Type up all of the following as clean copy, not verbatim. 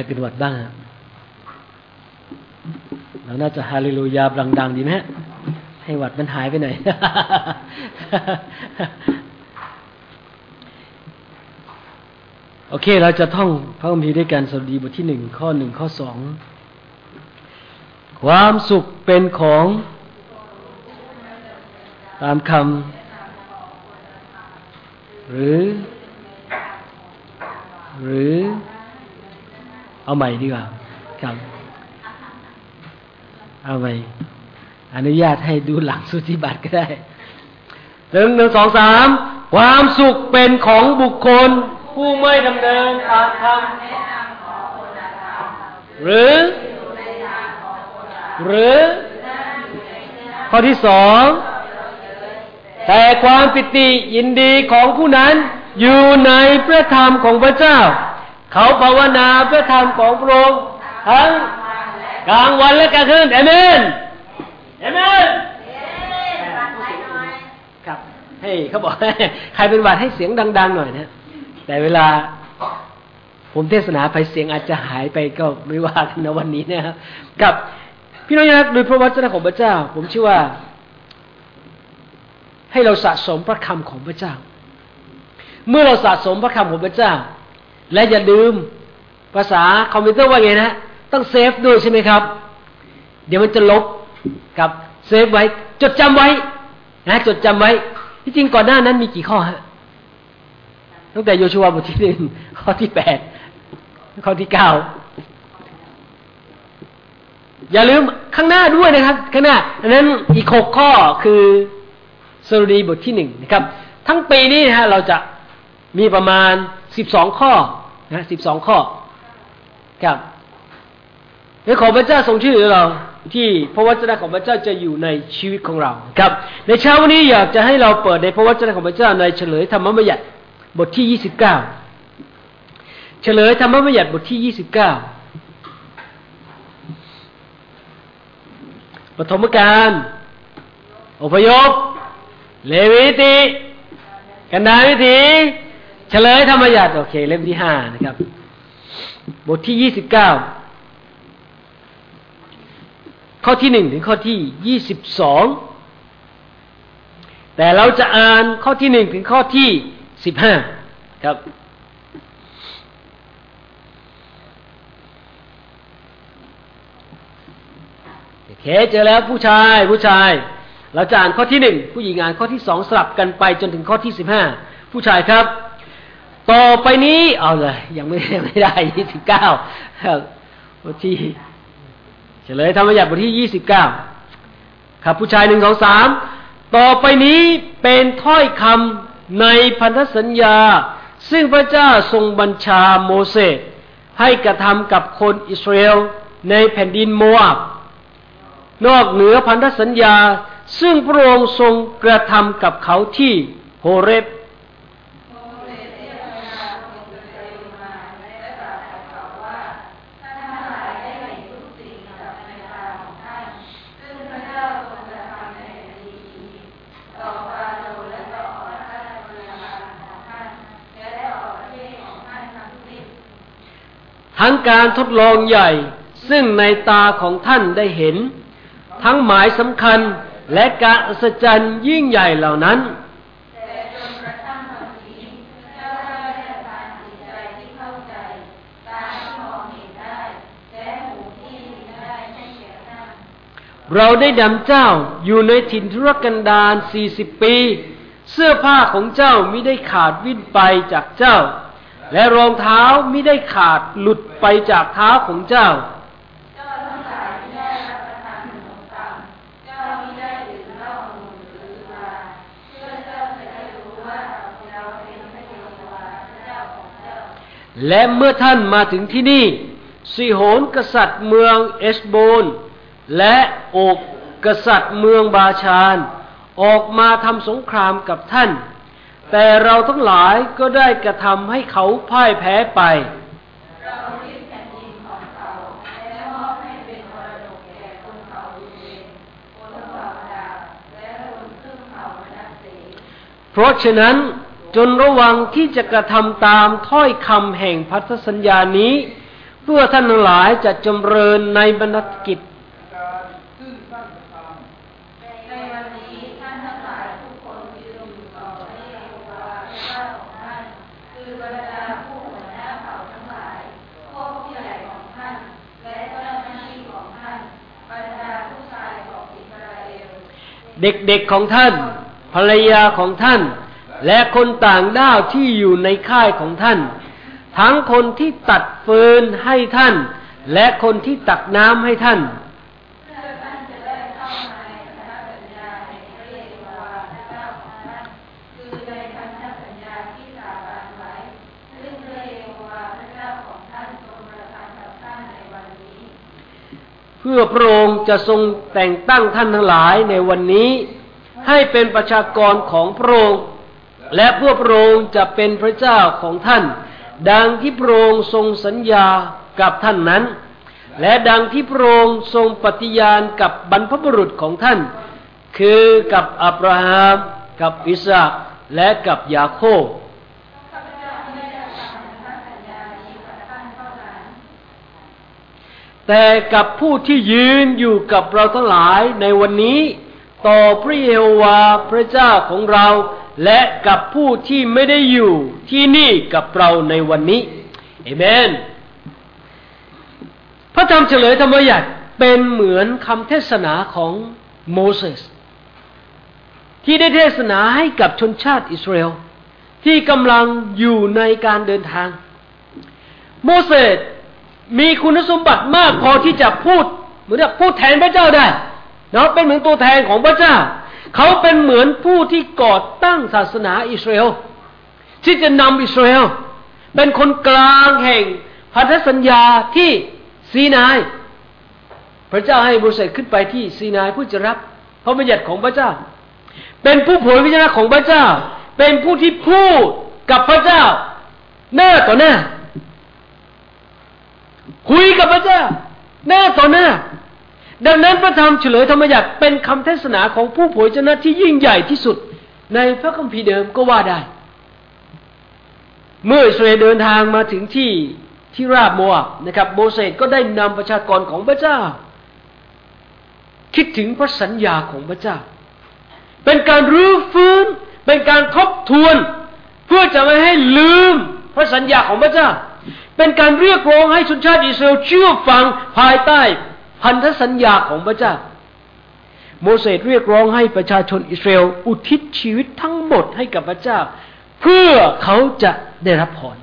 เป็นหวัดบ้างเราน่าจะฮาเลลูยาดังๆดีไหมให้หวัดมันหายไปหน่อย โอเคเราจะท่องพระคัมภีร์ด้วยกันสดุดีบทที่1ข้อ1ข้อ2ความสุขเป็นของตามคำหรือเอาใหม่ดีกว่าครับเอาใหม่อนุญาตให้ดูหลังสุทธิบัตรก็ได้1 2 3ความสุขเป็นของบุคคลผู้ไม่ดำเนินตามคำหรือข้อที่2แต่ความปิติยินดีของผู้นั้นอยู่ในพระธรรมของพระเจ้าเขาภาวนาพระธรรมของพระองค์ทั้งกลางวันและกลางคืนเอเมนเอเมนครับให้เขาบอกใครเป็นหวัดให้เสียงดังๆหน่อยนะแต่เวลาผมเทศนาไปเสียงอาจจะหายไปก็ไม่ว่ากันนะวันนี้นะครับกับพี่น้องรักโดยพระวจนะของพระเจ้าผมเชื่อว่าให้เราสะสมพระคำของพระเจ้าเมื่อเราสะสมพระคำของพระเจ้าและอย่าลืมภาษาคอมพิวเตอร์ว่าไงนะต้องเซฟด้วยใช่ไหมครับเดี๋ยวมันจะลบกับเซฟไว้จดจำไว้นะจดจำไว้ที่จริงก่อนหน้านั้นมีกี่ข้อฮะตั้งแต่โยชูวาบทที่1ข้อที่8ข้อที่9อย่าลืมข้างหน้าด้วยนะครับข้างหน้าอันนั้นอีก6ข้อคือสดุดีบทที่1นะครับทั้งปีนี้นะฮะเราจะมีประมาณ12ข้อนะ12ข้อครับและขอพระเจ้าทรงช่วยเหลือเราที่พระวจนะของพระเจ้าจะอยู่ในชีวิตของเราครับในเช้าวันนี้อยากจะให้เราเปิดในพระวจนะของพระเจ้าในเฉลยธรรมบัญญัติบทที่29เฉลยธรรมบัญญัติบทที่29ปฐมกาลอพยพเลวีติกันดารวิถีเฉลยธรรมบัญญัติโอเคเล่มที่5นะครับบทที่29ข้อที่1ถึงข้อที่22แต่เราจะอ่านข้อที่1ถึงข้อที่15ครับโอเคเจอแล้วผู้ชายเราจะอ่านข้อที่1ผู้หญิงอ่านข้อที่2สลับกันไปจนถึงข้อที่15ผู้ชายครับต่อไปนี้เอาเลยยังไม่ได้29ครับบทที่เฉลยธรรมบัญญัติบทที่29ครับผู้ชาย1 2 3ต่อไปนี้เป็นถ้อยคำในพันธสัญญาซึ่งพระเจ้าทรงบัญชาโมเสสให้กระทำกับคนอิสราเอลในแผ่นดินโมอาบนอกเหนือพันธสัญญาซึ่งพระองค์ทรงกระทำกับเขาที่โฮเรบทั้งการทดลองใหญ่ซึ่งในตาของท่านได้เห็นทั้งหมายสำคัญและการอัศจรรย์ยิ่งใหญ่เหล่านั้นเราได้ดำเจ้าอยู่ในถิ่นทุรกันดาร40 ปีเสื้อผ้าของเจ้ามิได้ขาดวิ่นไปจากเจ้าและรองเท้ามิได้ขาดหลุดไปจากเท้าของเจ้าและเมื่อท่านมาถึงที่นี่ซิโหนกษัตริย์เมืองเอชโบนและโอกกษัตริย์เมืองบาชานออกมาทำสงครามกับท่านแต่เราทั้งหลายก็ได้กระทำให้เขาพ่ายแพ้ไปเพราะฉะนั้นจนระวังที่จะกระทำตามถ้อยคำแห่งพันธสัญญานี้เพื่อท่านทั้งหลายจะจำเริญในบรรณกิจในวันนี้ท่านทั้งหลายทุกคนยืนอยู่ต่อพระเยโฮวาห์พระเจ้าของท่านคือบรรดาผู้หัวหน้าเผ่าทั้งหลายพวกผู้ใหญ่ของท่านและเจ้าหน้าที่ของท่านบรรดาผู้ชายของอิสราเอลเด็กๆของท่านภรรยาของท่านและคนต่างด้าวที่อยู่ในค่ายของท่านทั้งคนที่ตัดฟืนให้ท่านและคนที่ตักน้ำให้ท่านเพื่อพระองค์จะทรงแต่งตั้งท่านทั้งหลายในวันนี้ให้เป็นประชากรของพระองค์และเพื่อพระองค์จะเป็นพระเจ้าของท่านดังที่พระองค์ทรงสัญญากับท่านนั้นและดังที่พระองค์ทรงปฏิญาณกับบรรพบุรุษของท่านคือกับอับราฮัมกับอิสาคและกับยาโคบแต่กับผู้ที่ยืนอยู่กับเราทั้งหลายในวันนี้ต่อพระเยโฮวาห์พระเจ้าของเราและกับผู้ที่ไม่ได้อยู่ที่นี่กับเราในวันนี้เอเมนพระธรรมเฉลยธรรมบัญญัติเป็นเหมือนคำเทศนาของโมเสสที่ได้เทศนาให้กับชนชาติอิสราเอลที่กำลังอยู่ในการเดินทางโมเสสมีคุณสมบัติมากพอที่จะพูดเหมือนกับพูดแทนพระเจ้าได้เนาะเป็นเหมือนตัวแทนของพระเจ้าเขาเป็นเหมือนผู้ที่ก่อตั้งศาสนาอิสราเอลที่จะนำอิสราเอลเป็นคนกลางแห่งพันธสัญญาที่ซีนายพระเจ้าให้โมเสสขึ้นไปที่ซีนายเพื่อจะรับพระบัญญัติของพระเจ้าเป็นผู้เผยพระชนะของพระเจ้าเป็นผู้ที่พูดกับพระเจ้าหน้าต่อหน้าคุยกับพระเจ้าหน้าต่อหน้าดังนั้นพระธรรมเฉลยธรรมบัญญัติเป็นคำเทศนาของผู้เผยพระชนะที่ยิ่งใหญ่ที่สุดในพระคัมภีร์เดิมก็ว่าได้เมื่ออิสราเอลเดินทางมาถึงที่ราบโมอาบนะครับโมเสสก็ได้นำประชากรของพระเจ้าคิดถึงพระสัญญาของพระเจ้าเป็นการรื้อฟื้นเป็นการทบทวนเพื่อจะไม่ให้ลืมพระสัญญาของพระเจ้าเป็นการเรียกร้องให้ชนชาติอิสราเอลเชื่อฟังภายใต้พันธสัญญาของพระเจ้าโมเสสเรียกร้องให้ประชาชนอิสราเอลอุทิศชีวิตทั้งหมดให้กับพระเจ้าเพื่อเขาจะได้รับพร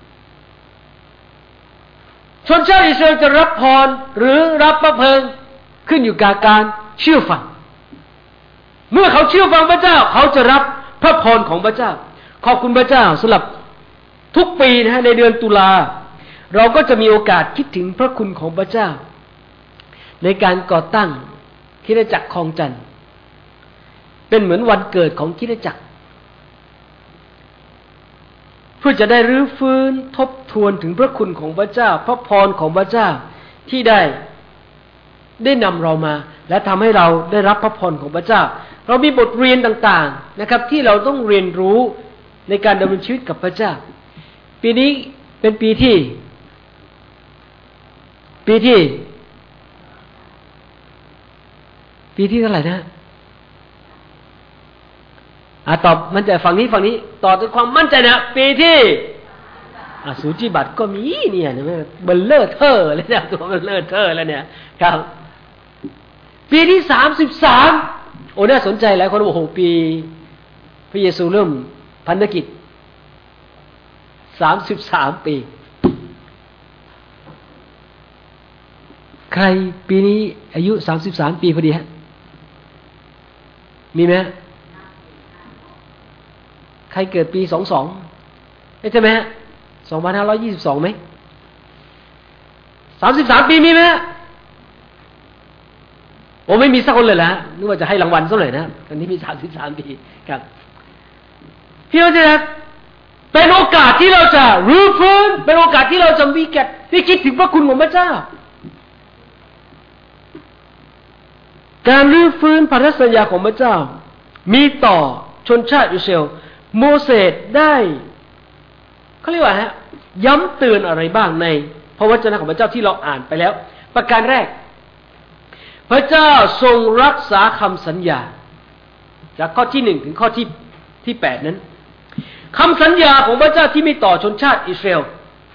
ชนชาติอิสราเอลจะรับพรหรือรับพระเพลิงขึ้นอยู่กับการเชื่อฟังเมื่อเขาเชื่อฟังพระเจ้าเขาจะรับพระพรของพระเจ้าขอบคุณพระเจ้าสำหรับทุกปีนะฮะในเดือนตุลาเราก็จะมีโอกาสคิดถึงพระคุณของพระเจ้าในการก่อตั้งคริสตจักรคลองจันทน์เป็นเหมือนวันเกิดของคริสตจักรเพื่อจะได้รื้อฟื้นทบทวนถึงพระคุณของพระเจ้าพระพรของพระเจ้าที่ได้นำเรามาและทำให้เราได้รับพระพรของพระเจ้าเรามีบทเรียนต่างๆนะครับที่เราต้องเรียนรู้ในการดำเนินชีวิตกับพระเจ้าปีนี้เป็นปีที่เท่าไหร่นะตอบมั่นใจฝั่งนี้ตอบด้วยความมั่นใจนะปีที่สูจิบัตรก็มีเนี่ยนะเบลเลอร์เทอร์เลยนะตัวเบลเลอร์เทอร์แล้วเนี่ยครับปีที่33โอ้น่าสนใจหลายคนบอกโอ้โหปีพระเยซูเริ่มพันธกิจ33ปีใครปีนี้อายุ33ปีพอดีฮะมีไหมใครเกิดปี22ใช่ไหมฮะ2522ไหม33ปีมีไหมฮะโอ้ไม่มีสักคนเลยละนึกว่าจะให้รางวัลสักหน่อยนะคนนี้มี33ปีครับพี่น้องที่รักเป็นโอกาสที่เราจะรื้อฟื้นเป็นโอกาสที่เราจะวิคิดถึงพระคุณของพระเจ้าการรื้อฟื้นพันธสัญญาของพระเจ้ามีต่อชนชาติอิสราเอลโมเสสได้เขาเรียกว่าย้ำเตือนอะไรบ้างในพระวจนะของพระเจ้าที่เราอ่านไปแล้วประการแรกพระเจ้าทรงรักษาคำสัญญาจากข้อที่1ถึงข้อที่8นั้นคำสัญญาของพระเจ้าที่มีต่อชนชาติอิสราเอล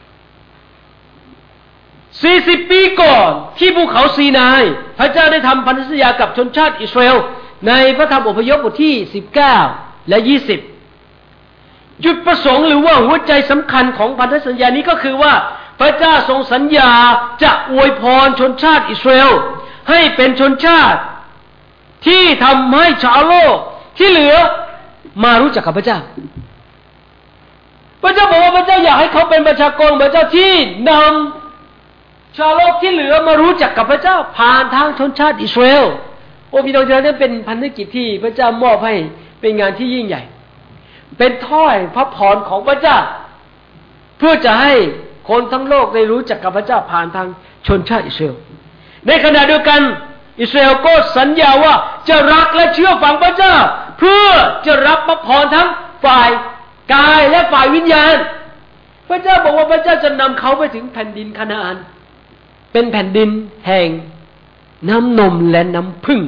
40 ปีก่อนที่ภูเขาซีนายพระเจ้าได้ทำพันธสัญญากับชนชาติอิสราเอลในพระธรรมอพยพบทที่19และ20จุดประสงค์หรือว่าหัวใจสำคัญของพันธสัญญานี้ก็คือว่าพระเจ้าทรงสัญญาจะอวยพรชนชาติอิสราเอลให้เป็นชนชาติที่ทำให้ชาวโลกที่เหลือมารู้จักกับพระเจ้าพระเจ้าบอกว่าพระเจ้าอยากให้เขาเป็นประชากรพระเจ้าที่นำชาวโลกที่เหลือมารู้จักกับพระเจ้าผ่านทางชนชาติอิสราเอลโอ้พี่น้องนั้นเป็นพันธกิจที่พระเจ้ามอบให้เป็นงานที่ยิ่งใหญ่เป็นถ้อยพระพรของพระเจ้าเพื่อจะให้คนทั้งโลกได้รู้จักกับพระเจ้าผ่านทางชนชาติอิสราเอลในขณะเดียวกันอิสราเอลก็สัญญาว่าจะรักและเชื่อฟังพระเจ้าเพื่อจะรับพระพรทั้งฝ่ายกายและฝ่ายวิญญาณพระเจ้าบอกว่าพระเจ้าจะนำเขาไปถึงแผ่นดินคานาอันเป็นแผ่นดินแห่งน้ำนมและน้ำผึ้ง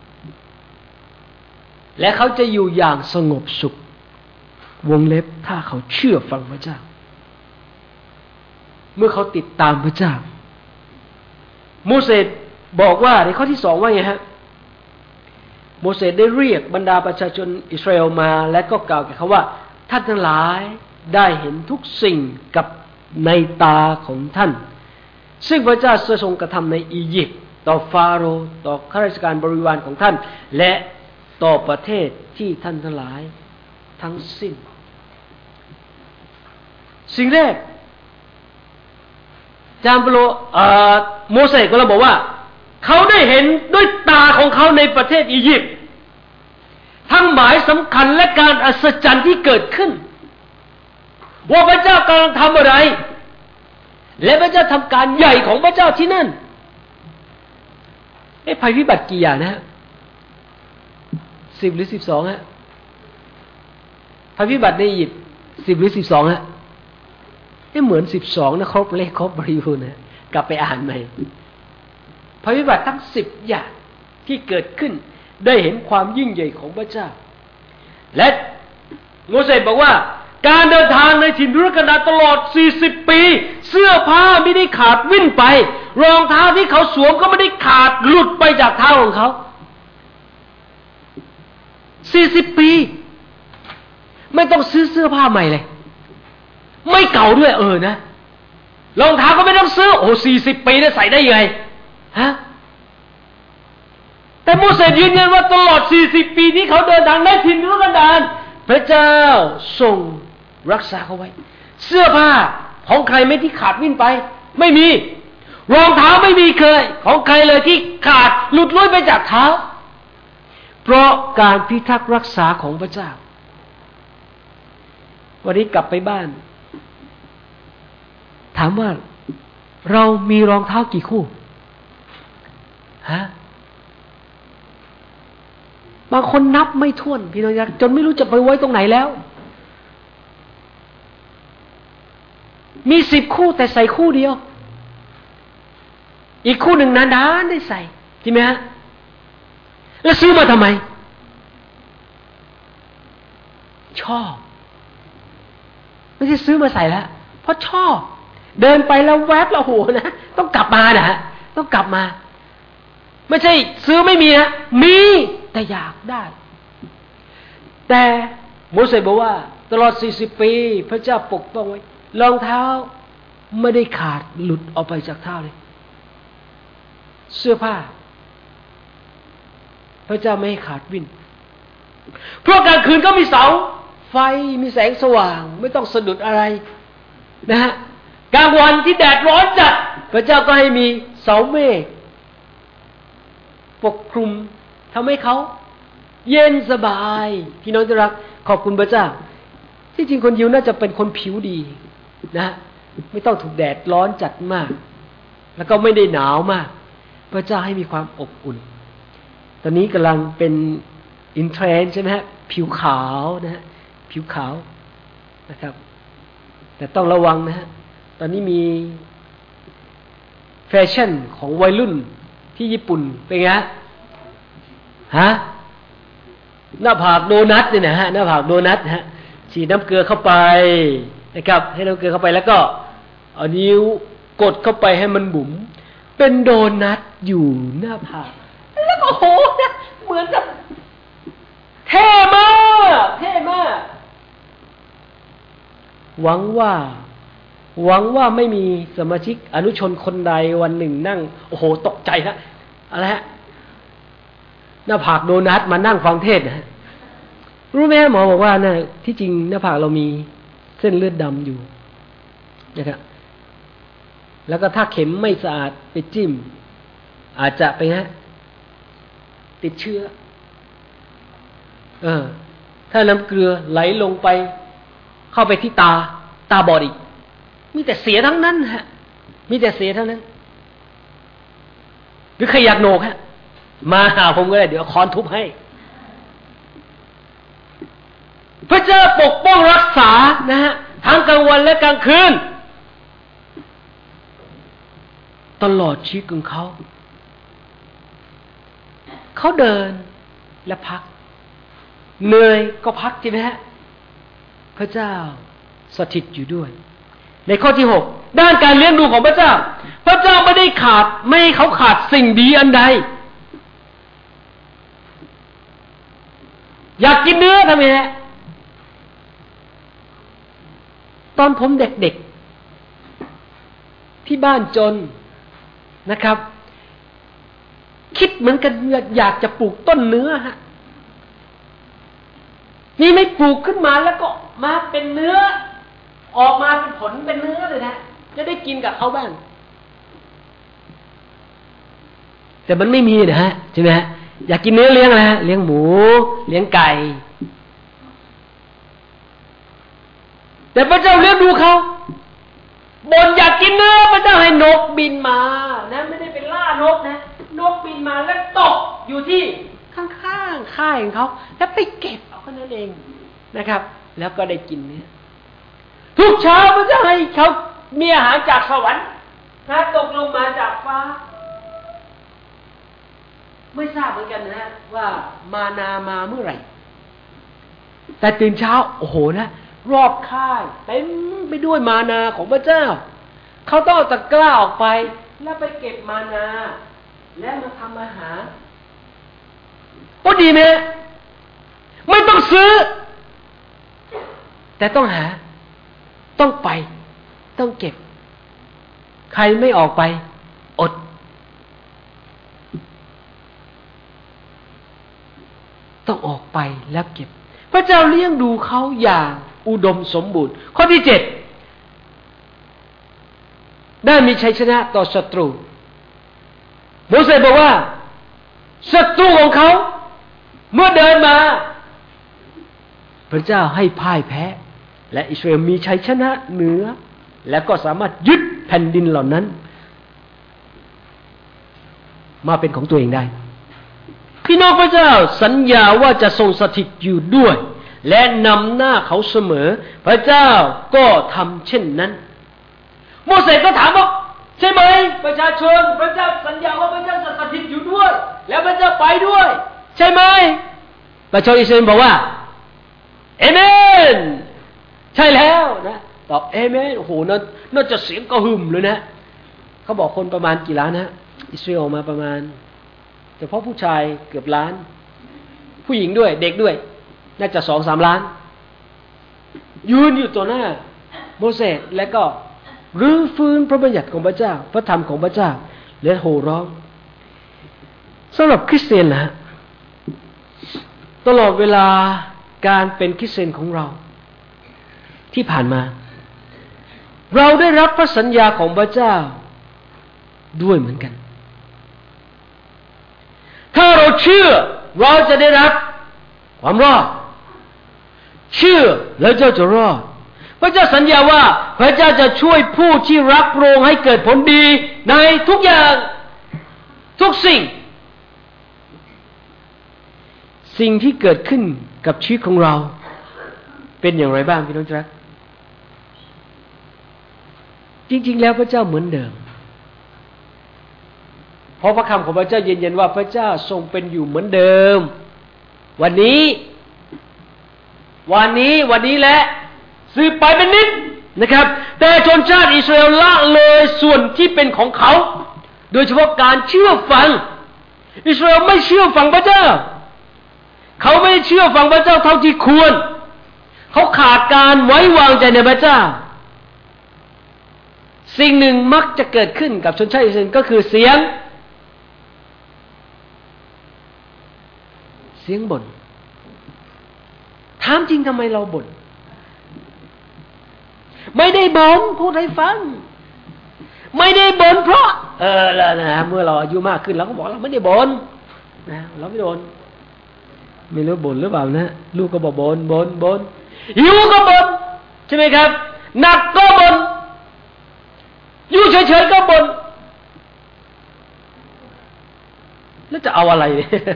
และเขาจะอยู่อย่างสงบสุขวงเล็บถ้าเขาเชื่อฟังพระเจ้าเมื่อเขาติดตามพระเจ้าโมเสสบอกว่าในข้อที่2ว่าไงฮะโมเสสได้เรียกบรรดาประชาชนอิสราเอลมาและก็กล่าวแก่เขาว่าท่านทั้งหลายได้เห็นทุกสิ่งกับในตาของท่านซึ่งพระเจ้าทรงกระทำในอียิปต์ต่อฟาโรห์ต่อข้าราชการบริวารของท่านและต่อประเทศที่ท่านทั้งหลายทั้งสิ้นสิ่งแรกจามเปโลโมเสสก็เราบอกว่าเขาได้เห็นด้วยตาของเขาในประเทศอียิปต์ทั้งหมายสำคัญและการอัศจรรย์ที่เกิดขึ้นว่าพระเจ้ากำลังทำอะไรและพระเจ้าทำการใหญ่ของพระเจ้าที่นั่นภัยพิบัติกี่อย่างนะฮะ10หรือ12ฮะภัยพิบัติในอียิปต์10หรือ12ฮะเหมือน12นะครบเลขครบบริบูรณ์นะกลับไปอ่านใหม่ภัยพิบัติทั้ง10อย่างที่เกิดขึ้นได้เห็นความยิ่งใหญ่ของพระเจ้าและโมเสสบอกว่าการเดินทางในถิ่นทุรกันดารตลอด40ปีเสื้อผ้าไม่ได้ขาดวิ่นไปรองเท้าที่เขาสวมก็ไม่ได้ขาดหลุดไปจากเท้าของเขา40ปีไม่ต้องซื้อเสื้อผ้าใหม่เลยไม่เก่าด้วยนะรองเท้าก็ไม่ต้องซื้อ40ปีแล้วใส่ได้ยังไงฮะแต่โมเสสยืนยันว่าตลอด40ปีที่เขาเดินทางในถิ่นทุรกันดารพระเจ้าทรงรักษาเขาไว้เสื้อผ้าของใครไม่ที่ขาดวิ่นไปไม่มีรองเท้าไม่มีเคยของใครเลยที่ขาดหลุดลุ่ยไปจากเท้าเพราะการพิทักษ์รักษาของพระเจ้าวันนี้กลับไปบ้านถามว่าเรามีรองเท้ากี่คู่ฮะบางคนนับไม่ถ้วนพี่น้องจนไม่รู้จะไปไว้ตรงไหนแล้วมี10คู่แต่ใส่คู่เดียวอีกคู่หนึ่งนานๆได้ใส่ใช่ไหมฮะแล้วซื้อมาทำไมชอบไม่ใช่ซื้อมาใส่แล้วเพราะชอบเดินไปแล้วแวบแล้วโหนะต้องกลับมานะต้องกลับมาไม่ใช่ซื้อไม่มีนะมีแต่อยากได้แต่โมเสสบอกว่าตลอด40ปีพระเจ้าปกป้องไว้รองเท้าไม่ได้ขาดหลุดออกไปจากเท้าเลยเสื้อผ้าพระเจ้าไม่ให้ขาดวิ่นเพราะกลางคืนก็มีเสาไฟมีแสงสว่างไม่ต้องสะดุดอะไรนะฮะกลางวันที่แดดร้อนจัดพระเจ้าก็ให้มีเสาเมฆปกคลุมทำให้เขาเย็นสบายพี่น้องที่รักขอบคุณพระเจ้าที่จริงคนยิวน่าจะเป็นคนผิวดีนะไม่ต้องถูกแดดร้อนจัดมากแล้วก็ไม่ได้หนาวมากพระเจ้าให้มีความอบอุ่นตอนนี้กำลังเป็นอินเทรนด์ใช่ไหมฮะผิวขาวนะฮะผิวขาวนะครับแต่ต้องระวังนะฮะตอนนี้มีแฟชั่นของวัยรุ่นที่ญี่ปุ่นเป็นไงฮะหน้าผากโดนัทเนี่ยนะฮะหน้าผากโดนัทฮะฉีดน้ำเกลือเข้าไปนะครับให้น้ำเกลือเข้าไปแล้วก็เอานิ้วกดเข้าไปให้มันบุ๋มเป็นโดนัทอยู่หน้าผากแล้วก็โหเหมือนกับเท่มากหวังว่าไม่มีสมาชิกอนุชนคนใดวันหนึ่งนั่งโอ้โหตกใจนะอะไรฮะหน้าผากโดนัทมานั่งฟังเทศนะรู้ไหมหมอบอกว่านะที่จริงหน้าผากเรามีเส้นเลือดดำอยู่นะครับแล้วก็ถ้าเข็มไม่สะอาดไปจิ้มอาจจะไปติดเชื้อถ้าน้ำเกลือไหลลงไปเข้าไปที่ตาบอดอีกมีแต่เสียทั้งนั้นฮะมีแต่เสียทั้งนั้นหรือใครอยากโหนกฮะมาหาผมก็ได้เดี๋ยวค้อนทุบให้พระเจ้าปกป้องรักษานะฮะทั้งกลางวันและกลางคืนตลอดชีวิตของเขาเดินและพักเหนื่อยก็พักใช่ไหมฮะพระเจ้าสถิตอยู่ด้วยในข้อที่6ด้านการเลี้ยงดูของพระเจ้าไม่ได้ไม่ให้เขาขาดสิ่งดีอันใดอยากกินเนื้อทำไงฮะตอนผมเด็กๆที่บ้านจนนะครับคิดเหมือนกันอยากจะปลูกต้นเนื้อฮะนี่ไม่ปลูกขึ้นมาแล้วก็มาเป็นเนื้อออกมาเป็นผลเป็นเนื้อเลยนะจะได้กินกับเขาบ้างแต่มันไม่มีนะฮะใช่ไหมฮะอยากกินเนื้อเลี้ยงอะไรฮะเลี้ยงหมูเลี้ยงไก่แต่พระเจ้าเลี้ยงดูเขาบ่นอยากกินเนื้อพระเจ้าให้นกบินมานะไม่ได้เป็นล่านกนะนกบินมาแล้วตกอยู่ที่ข้างๆค่ายของเขาแล้วไปเก็บเอาแค่นั้นเองนะครับแล้วก็ได้กินเนื้อทุกเช้าพระเจ้าให้เขามีอาหารจากสวรรค์นะตกลงมาจากฟ้าไม่ทราบเหมือนกันนะว่ามานามาเมื่อไหร่แต่ตื่นเช้าโอ้โหนะรอบค่ายเต็มไปด้วยมานาของพระเจ้าเขาต้องเอาตะกร้าออกไปแล้วไปเก็บมานาแล้วมาทำอาหารก็ดีไหมไม่ต้องซื้อแต่ต้องหาต้องไปต้องเก็บใครไม่ออกไปอดต้องออกไปแล้วเก็บพระเจ้าเลี้ยงดูเขาอย่างอุดมสมบูรณ์ข้อที่7ได้มีชัยชนะต่อศัตรูโมเสสบอกว่าศัตรูของเขาเมื่อเดินมาพระเจ้าให้พ่ายแพ้และอิสราเอลมีชัยชนะเหนือและก็สามารถยึดแผ่นดินเหล่านั้นมาเป็นของตัวเองได้พี่น้องพระเจ้าสัญญาว่าจะทรงสถิตอยู่ด้วยและนำหน้าเขาเสมอพระเจ้าก็ทำเช่นนั้นโมเสสก็ถามว่าใช่ไหมประชาชนพระเจ้าสัญญาว่าพระเจ้าจะสถิตอยู่ด้วยแล้วพระเจ้าไปด้วยใช่ไหมประชาชนอิสราเอลบอกว่าเอเมนใช่แล้วนะตอบเอเมนโอ้โหน่าจะเสียงกระหึ่มเลยนะเขาบอกคนประมาณกี่ล้านนะอิสราเอลมาประมาณเฉพาะผู้ชายเกือบล้านผู้หญิงด้วยเด็กด้วยน่าจะ 2-3 ล้านยืนอยู่ต่อหน้าโมเสสและก็รื้อฟื้นพระบัญญัติของพระเจ้าพระธรรมของพระเจ้าและโห่ร้องสำหรับคริสเตียนนะตลอดเวลาการเป็นคริสเตียนของเราที่ผ่านมาเราได้รับพระสัญญาของพระเจ้าด้วยเหมือนกันถ้าเราเชื่อเราจะได้รับความรอดเชื่อแล้วเจ้าจะรอดพระเจ้าสัญญาว่าพระเจ้าจะช่วยผู้ที่รักพระองค์ให้เกิดผลดีในทุกอย่างทุกสิ่งที่เกิดขึ้นกับชีวิตของเราเป็นอย่างไรบ้างพี่น้องรักจริงๆแล้วพระเจ้าเหมือนเดิมเพราะพระคำของพระเจ้ายืนยันว่าพระเจ้าทรงเป็นอยู่เหมือนเดิมวันนี้และสืบไปเป็นนิจนะครับแต่ชนชาติอิสราเอลละเลยส่วนที่เป็นของเขาโดยเฉพาะการเชื่อฟังอิสราเอลไม่เชื่อฟังพระเจ้าเขาไม่เชื่อฟังพระเจ้าเท่าที่ควรเขาขาดการไว้วางใจในพระเจ้าสิ่งหนึ่งมักจะเกิดขึ้นกับชนชาติอิสราเอลก็คือเสียงบ่นถามจริงทำไมเราบ่นไม่ได้บ่นพูดให้ฟังไม่ได้บ่นเพราะแล้วนะเมื่อเราอายุมากขึ้นเราก็บอกเราไม่ได้บ่นนะเราไม่บ่นไม่รู้บ่นหรือเปล่านะลูกก็บอกบ่นหิวก็บ่นใช่ไหมครับหนักก็บ่นอยู่เฉยๆก็บ่นแล้วจะเอาอะไร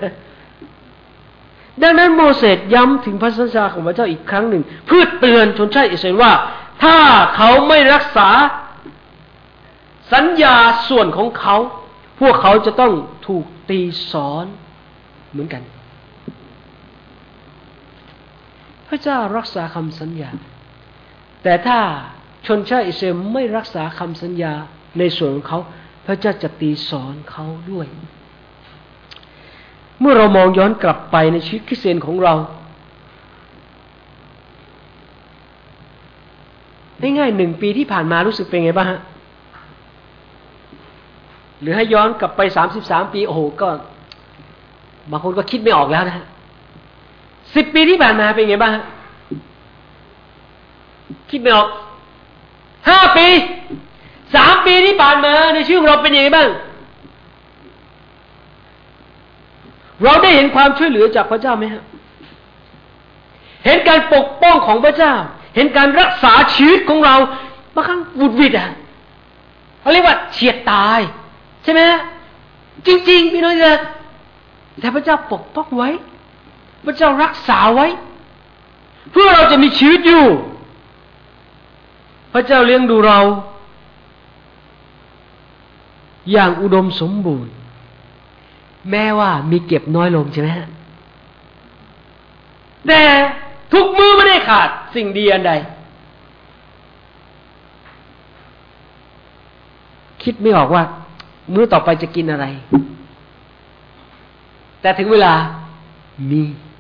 ดังนั้นโมเสสย้ำถึงพระสัญญาของพระเจ้าอีกครั้งหนึ่งเพื่อเตือนชนชาติอิสราเอลว่าถ้าเขาไม่รักษาสัญญาส่วนของเขาพวกเขาจะต้องถูกตีสอนเหมือนกันพระเจ้ารักษาคำสัญญาแต่ถ้าชนชาติอิสราเอลไม่รักษาคำสัญญาในส่วนของเขาพระเจ้าจะตีสอนเขาด้วยเมื่อเรามองย้อนกลับไปในชีวิตคริสเตียนของเราง่ายๆ1 ปีที่ผ่านมารู้สึกเป็นไงบ้างฮะหรือให้ย้อนกลับไป33 ปีโอ้โหก็บางคนก็คิดไม่ออกแล้วนะฮะ10 ปีที่ผ่านมาเป็นไงบ้างฮะคิดไม่ออก5 ปี3 ปีที่ผ่านมาในชีวิตของเราเป็นยังไงบ้างเราได้เห็นความช่วยเหลือจากพระเจ้าไหมฮะเห็นการปกป้องของพระเจ้าเห็นการรักษาชีวิตของเราบางครั้งวุดวิดเขาเรียกว่าเฉียดตายใช่ไหมฮะจริงๆพี่น้องเลยแต่พระเจ้าปกป้องไว้พระเจ้ารักษาไว้เพื่อเราจะมีชีวิตอยู่พระเจ้าเลี้ยงดูเราอย่างอุดมสมบูรณ์แม้ว่ามีเก็บน้อยลงใช่ไหมฮะแต่ทุกมื้อไม่ได้ขาดสิ่งดีอันใดคิดไม่ออกว่ามื้อต่อไปจะกินอะไรแต่ถึงเวลามี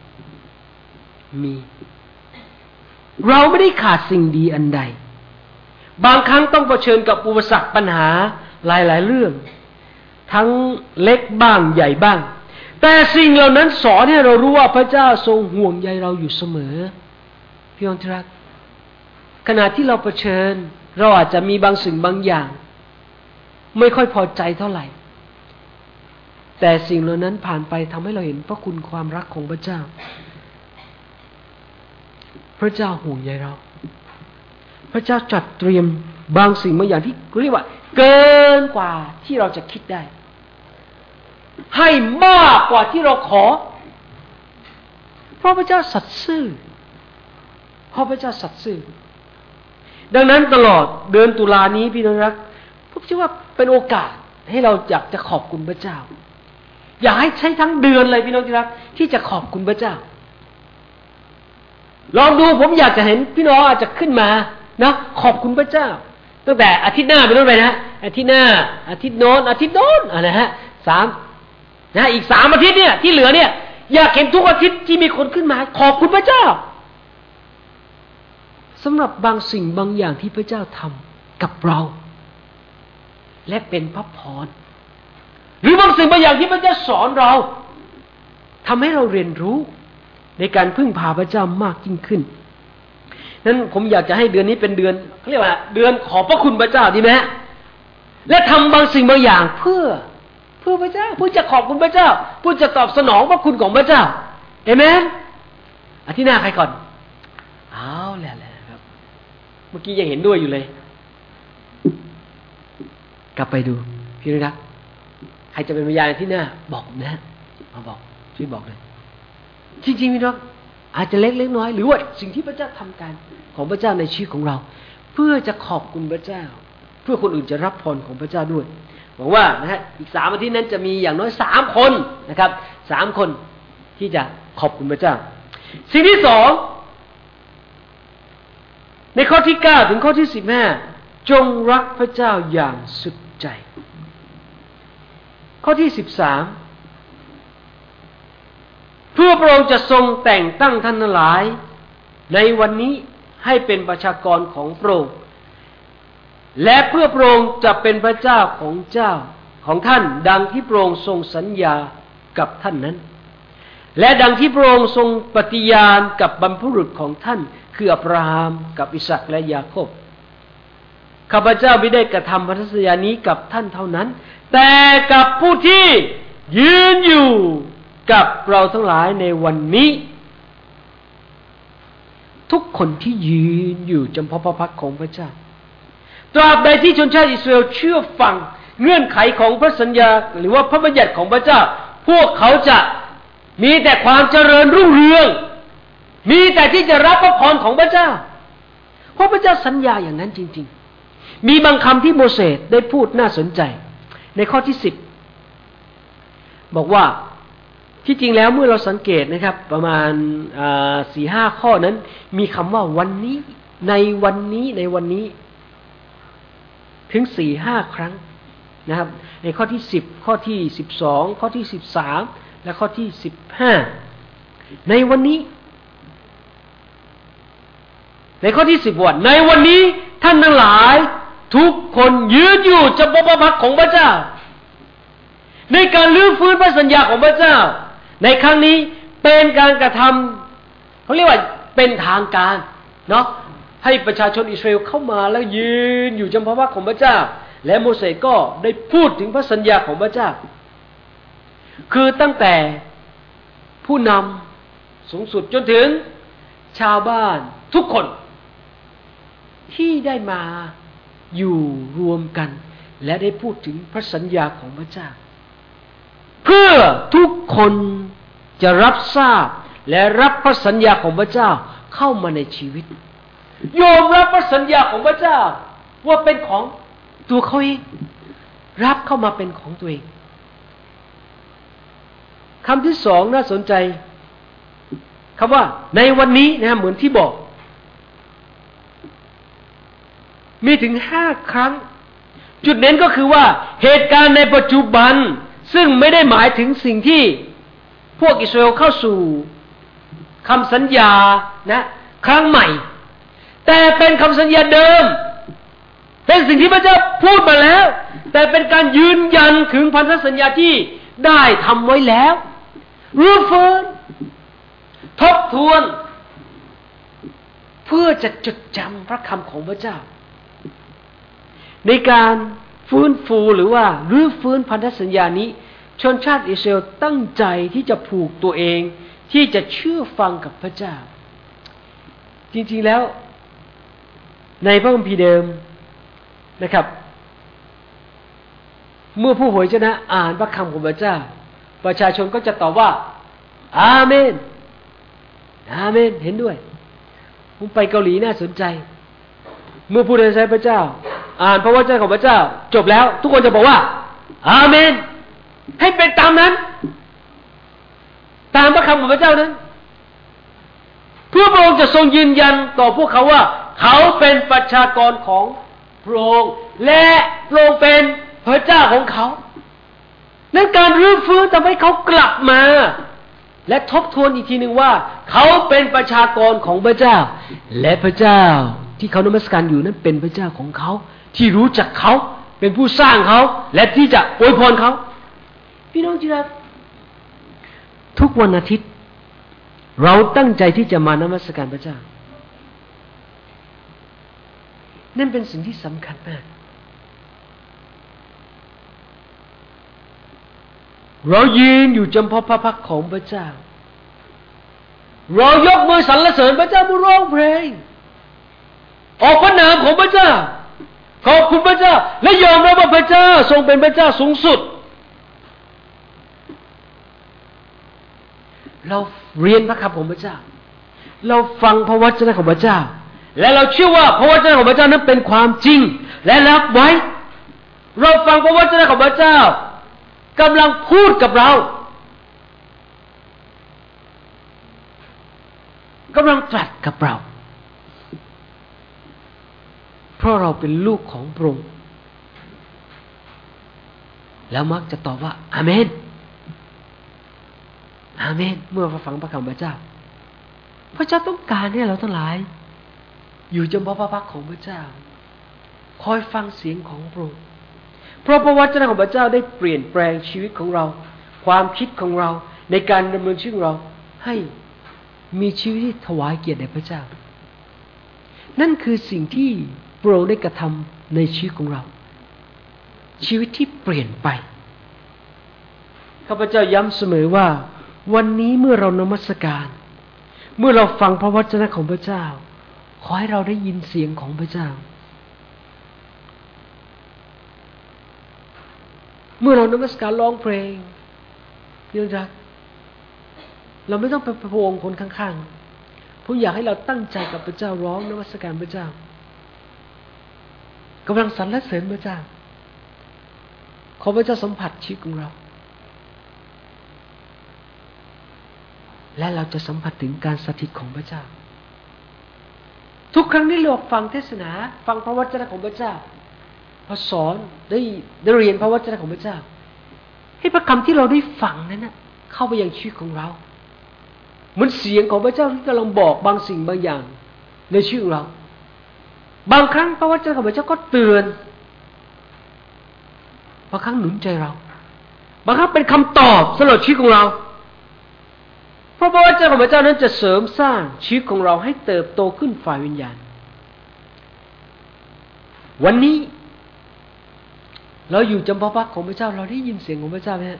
เราไม่ได้ขาดสิ่งดีอันใดบางครั้งต้องเผชิญกับอุปสรรคปัญหาหลายๆเรื่องทั้งเล็กบ้างใหญ่บ้างแต่สิ่งเหล่านั้นสอนให้เรารู้ว่าพระเจ้าทรงห่วงใยเราอยู่เสมอพี่น้องที่รักขณะที่เราเผชิญเราอาจจะมีบางสิ่งบางอย่างไม่ค่อยพอใจเท่าไหร่แต่สิ่งเหล่านั้นผ่านไปทำให้เราเห็นพระคุณความรักของพระเจ้าพระเจ้าห่วงใยเราพระเจ้าจัดเตรียมบางสิ่งบางอย่างที่เรียกว่าเกินกว่าที่เราจะคิดได้ให้มากกว่าที่เราขอเพราะพระเจ้าสัตย์ซื่อดังนั้นตลอดเดือนตุลานี้พี่น้องรักผมคิดว่าเป็นโอกาสให้เราอยากจะขอบคุณพระเจ้าอยากให้ใช้ทั้งเดือนเลยพี่น้องที่รักที่จะขอบคุณพระเจ้าลองดูผมอยากจะเห็นพี่น้องอาจจะขึ้นมานะขอบคุณพระเจ้าตั้งแต่อาทิตย์หน้าเป็นต้นไปนะอาทิตย์หน้าอาทิตย์โน้นอะไรฮะ3นะอีก3 อาทิตย์เนี่ยที่เหลือเนี่ยอยากเห็นทุกอาทิตย์ที่มีคนขึ้นมาขอบคุณพระเจ้าสำหรับบางสิ่งบางอย่างที่พระเจ้าทำกับเราและเป็นพระพรหรือบางสิ่งบางอย่างที่พระเจ้าสอนเราทำให้เราเรียนรู้ในการพึ่งพาพระเจ้ามากยิ่งขึ้นนั้นผมอยากจะให้เดือนนี้เป็นเดือนเขาเรียกว่าเดือนขอบพระคุณพระเจ้าดีไหมฮะและทำบางสิ่งบางอย่างเพื่อพระเจ้าเพื่อจะขอบคุณพระเจ้าเพื่อจะตอบสนองพระคุณของพระเจ้าเอเมนอาทิตย์หน้าใครก่อนเอาแหละครับเมื่อกี้ยังเห็นด้วยอยู่เลยกลับไปดูพี่นะครับใครจะเป็นพยานอาทิตย์หน้าบอกนะมาบอกช่วยบอกเลยจริงๆพี่น้องอาจจะเล็กน้อยหรือว่าสิ่งที่พระเจ้าทำการของพระเจ้าในชีวิตของเราเพื่อจะขอบคุณพระเจ้าเพื่อคนอื่นจะรับพรของพระเจ้าด้วยหวังว่านะฮะอีก3 อาทิตย์นั้นจะมีอย่างน้อย3 คนนะครับ3 คนที่จะขอบคุณพระเจ้าสิ่งที่2ในข้อที่9ถึงข้อที่15จงรักพระเจ้าอย่างสุดใจข้อที่13เพื่อพระองค์จะทรงแต่งตั้งท่านทั้งหลายในวันนี้ให้เป็นประชากรของพระองค์และเพื่อพระองค์จะเป็นพระเจ้าของท่านดังที่พระองค์ทรงสัญญากับท่านนั้นและดังที่พระองค์ทรงปฏิญาณกับบรรพบุรุษของท่านคืออับราฮัมกับอิสอัคและยาโคบข้าพเจ้าไม่ได้กระทำพันธสัญญานี้กับท่านเท่านั้นแต่กับผู้ที่ยืนอยู่กับเราทั้งหลายในวันนี้ทุกคนที่ยืนอยู่จำเพาะพระพักของพระเจ้าตราบใดที่ชนชาติอิสราเอลเชื่อฟังเงื่อนไขของพระสัญญาหรือว่าพระบัญญัติของพระเจ้าพวกเขาจะมีแต่ความเจริญรุ่งเรืองมีแต่ที่จะรับพระพรของพระเจ้าเพราะพระเจ้าสัญญาอย่างนั้นจริงๆมีบางคำที่โมเสสได้พูดน่าสนใจในข้อที่10บอกว่าที่จริงแล้วเมื่อเราสังเกตนะครับประมาณ4-5 ข้อนั้นมีคำว่าวันนี้ในวันนี้ในวันนี้ถึง 4-5 ครั้งนะครับในข้อที่10ข้อที่12ข้อที่13และข้อที่15ในวันนี้ในข้อที่10ว่าในวันนี้ท่านทั้งหลายทุกคนยืนอยู่จะพบพระพักของพระเจ้าในการลื้อฟื้นพระสัญญาของพระเจ้าในครั้งนี้เป็นการกระทำเขาเรียกว่าเป็นทางการเนาะให้ประชาชนอิสราเอลเข้ามาแล้วยืนอยู่จำพระพักของพระเจ้าและโมเสสก็ได้พูดถึงพระสัญญาของพระเจ้าคือตั้งแต่ผู้นำสูงสุดจนถึงชาวบ้านทุกคนที่ได้มาอยู่รวมกันและได้พูดถึงพระสัญญาของพระเจ้าเพื่อทุกคนจะรับทราบและรับพระสัญญาของพระเจ้าเข้ามาในชีวิตยอมรับพระสัญญาของพระเจ้าว่าเป็นของตัวเขาเองรับเข้ามาเป็นของตัวเองคำที่2น่าสนใจคำว่าในวันนี้นะเหมือนที่บอกมีถึง5 ครั้งจุดเน้นก็คือว่าเหตุการณ์ในปัจจุบันซึ่งไม่ได้หมายถึงสิ่งที่พวกอิสราเอลเข้าสู่คำสัญญานะครั้งใหม่แต่เป็นคำสัญญาเดิมเป็นสิ่งที่พระเจ้าพูดมาแล้วแต่เป็นการยืนยันถึงพันธสัญญาที่ได้ทำไว้แล้วรื้อฟื้นทบทวนเพื่อจะจดจำพระคำของพระเจ้าในการฟื้นฟูหรือว่ารื้อฟื้นพันธสัญญานี้ชนชาติอิสราเอลตั้งใจที่จะผูกตัวเองที่จะเชื่อฟังกับพระเจ้าจริงๆแล้วในพระคัมภีร์เดิมนะครับเมื่อผู้เผยชนะอ่านพระคำของพระเจ้าประชาชนก็จะตอบว่าอาเมนอาเมนเห็นด้วยผมไปเกาหลีน่าสนใจเมื่อผู้รับใช้พระเจ้าอ่านพระวจนะของพระเจ้าจบแล้วทุกคนจะบอกว่าอาเมนให้เป็นตามนั้นตามพระคำของพระเจ้านั้นเพื่อพระองค์จะทรงยืนยันต่อพวกเขาว่าเขาเป็นประชากรของพระองค์และพระองค์เป็นพระเจ้าของเขาในการรื้อฟื้นทำให้เขากลับมาและทบทวนอีกทีหนึ่งว่าเขาเป็นประชากรของพระเจ้าและพระเจ้าที่เขานมัสการอยู่นั้นเป็นพระเจ้าของเขาที่รู้จักเขาเป็นผู้สร้างเขาและที่จะอวยพรเขาพี่น้องที่รักทุกวันอาทิตย์เราตั้งใจที่จะมานมัสการพระเจ้านั่นเป็นสิ่งที่สำคัญมากเรายืนอยู่จำเพาะพระพักของพระเจ้าเรายกมือสรรเสริญพระเจ้าร้องเพลงออกพระนามของพระเจ้าขอบคุณพระเจ้าและยอมรับว่าพระเจ้าทรงเป็นพระเจ้าสูงสุดเราเรียนพระคำของพระเจ้าเราฟังพระวจนะของพระเจ้าและเราเชื่อว่าพระวจนะของพระเจ้านั้นเป็นความจริงและรับไว้เราฟังพระวจนะของพระเจ้ากำลังพูดกับเรากำลังตรัสกับเราเพราะเราเป็นลูกของพระองค์แล้วมักจะตอบว่าอาเมนอาเมนเมื่อฟังพระคำพระเจ้าพระเจ้าต้องการให้เราทั้งหลายอยู่จำพระพักของพระเจ้าคอยฟังเสียงของพระองค์เพราะพระวจนะของพระเจ้าได้เปลี่ยนแปลงชีวิตของเราความคิดของเราในการดำเนินชีวิตของเราให้มีชีวิตที่ถวายเกียรติแด่พระเจ้านั่นคือสิ่งที่พระองค์ได้กระทำในชีวิตของเราชีวิตที่เปลี่ยนไปข้าพเจ้าย้ำเสมอว่าวันนี้เมื่อเรานมัสการเมื่อเราฟังพระวจนะของพระเจ้าขอให้เราได้ยินเสียงของพระเจ้าเมื่อเรานมัสการร้องเพลงพี่น้องรักเราไม่ต้องไปพะวงคนข้างๆผมอยากให้เราตั้งใจกับพระเจ้าร้องนมัสการพระเจ้ากำลังสรรเสริญพระเจ้าขอพระเจ้าสัมผัสชีวิตของเราและเราจะสัมผัสถึงการสถิตของพระเจ้าทุกครั้งที่เราฟังเทศนาฟังพระวจนะของพระเจ้าพอสอนได้เรียนพระวจนะของพระเจ้าให้พระคำที่เราได้ฟังนั้นเข้าไปยังชีวิตของเราเหมือนเสียงของพระเจ้าที่กำลังบอกบางสิ่งบางอย่างในชีวิตของเราบางครั้งพระวจนะของพระเจ้าก็เตือนบางครั้งหนุนใจเราบางครั้งเป็นคำตอบสำหรับชีวิตของเราเพราะพระวจนะของพระเจ้านั้นจะเสริมสร้างชีวิตของเราให้เติบโตขึ้นฝ่ายวิญญาณวันนี้เราอยู่จำพระพักของพระเจ้าเราได้ยินเสียงของพระเจ้าไหมฮะ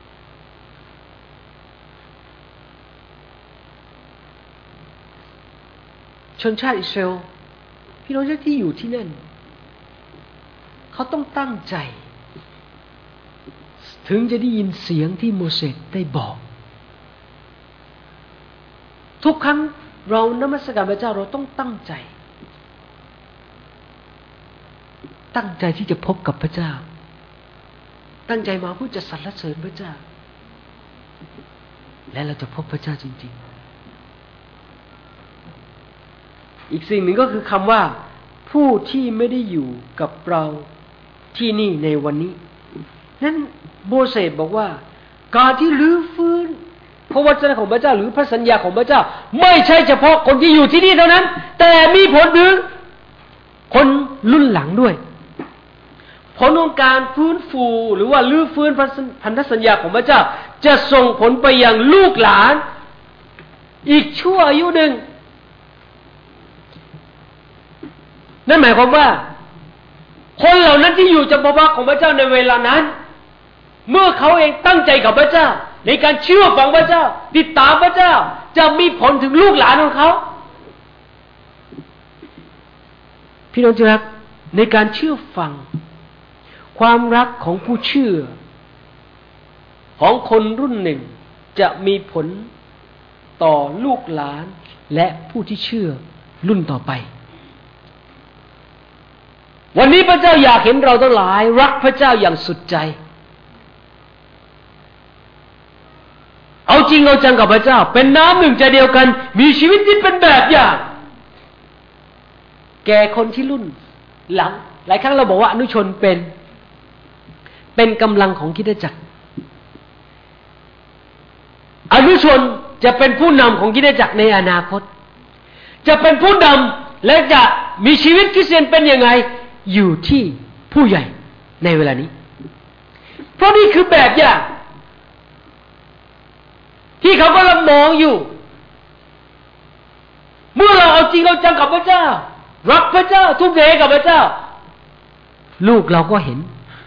ชนชาติอิสราเอลพี่น้องที่อยู่ที่นั่นเขาต้องตั้งใจถึงจะได้ยินเสียงที่โมเสสได้บอกทุกครั้งเรานมัสการพระเจ้าเราต้องตั้งใจที่จะพบกับพระเจ้าตั้งใจมาเพื่อจะสรรเสริญพระเจ้าและเราจะพบพระเจ้าจริงๆอีกสิ่งหนึ่งก็คือคำว่าผู้ที่ไม่ได้อยู่กับเราที่นี่ในวันนี้นั้นโมเสสบอกว่าการที่รื้อฟื้นพระวจนะของพระเจ้าหรือพระสัญญาของพระเจ้าไม่ใช่เฉพาะคนที่อยู่ที่นี่เท่านั้นแต่มีผลถึงคนรุ่นหลังด้วยผลของการฟื้นฟูหรือว่ารื้อฟื้นพันธสัญญาของพระเจ้าจะส่งผลไปยังลูกหลานอีกชั่วอายุหนึ่งนั่นหมายความว่าคนเหล่านั้นที่อยู่จำพระพักของพระเจ้าในเวลานั้นเมื่อเขาเองตั้งใจกับพระเจ้าในการเชื่อฟังพระเจ้าติดตามพระเจ้าจะมีผลถึงลูกหลานของเขาพี่น้องที่รักในการเชื่อฟังความรักของผู้เชื่อของคนรุ่นหนึ่งจะมีผลต่อลูกหลานและผู้ที่เชื่อรุ่นต่อไปวันนี้พระเจ้าอยากเห็นเราทั้งหลายรักพระเจ้าอย่างสุดใจเอาจริงเอาจังกับพระเจ้าเป็นน้ำหนึ่งใจเดียวกันมีชีวิตที่เป็นแบบอย่างแก่คนที่รุ่นหลังหลายครั้งเราบอกว่าอนุชนเป็นกำลังของคริสตจักรอนุชนจะเป็นผู้นำของคริสตจักรในอนาคตจะเป็นผู้นำและจะมีชีวิตคริสเตียนเป็นยังไงอยู่ที่ผู้ใหญ่ในเวลานี้เพราะนี่คือแบบอย่างที่เขากำลังมองอยู่เมื่อเราเอาจริงเอาจังกับพระเจ้ารักพระเจ้าทุ่มเทกับพระเจ้าลูกเราก็เห็น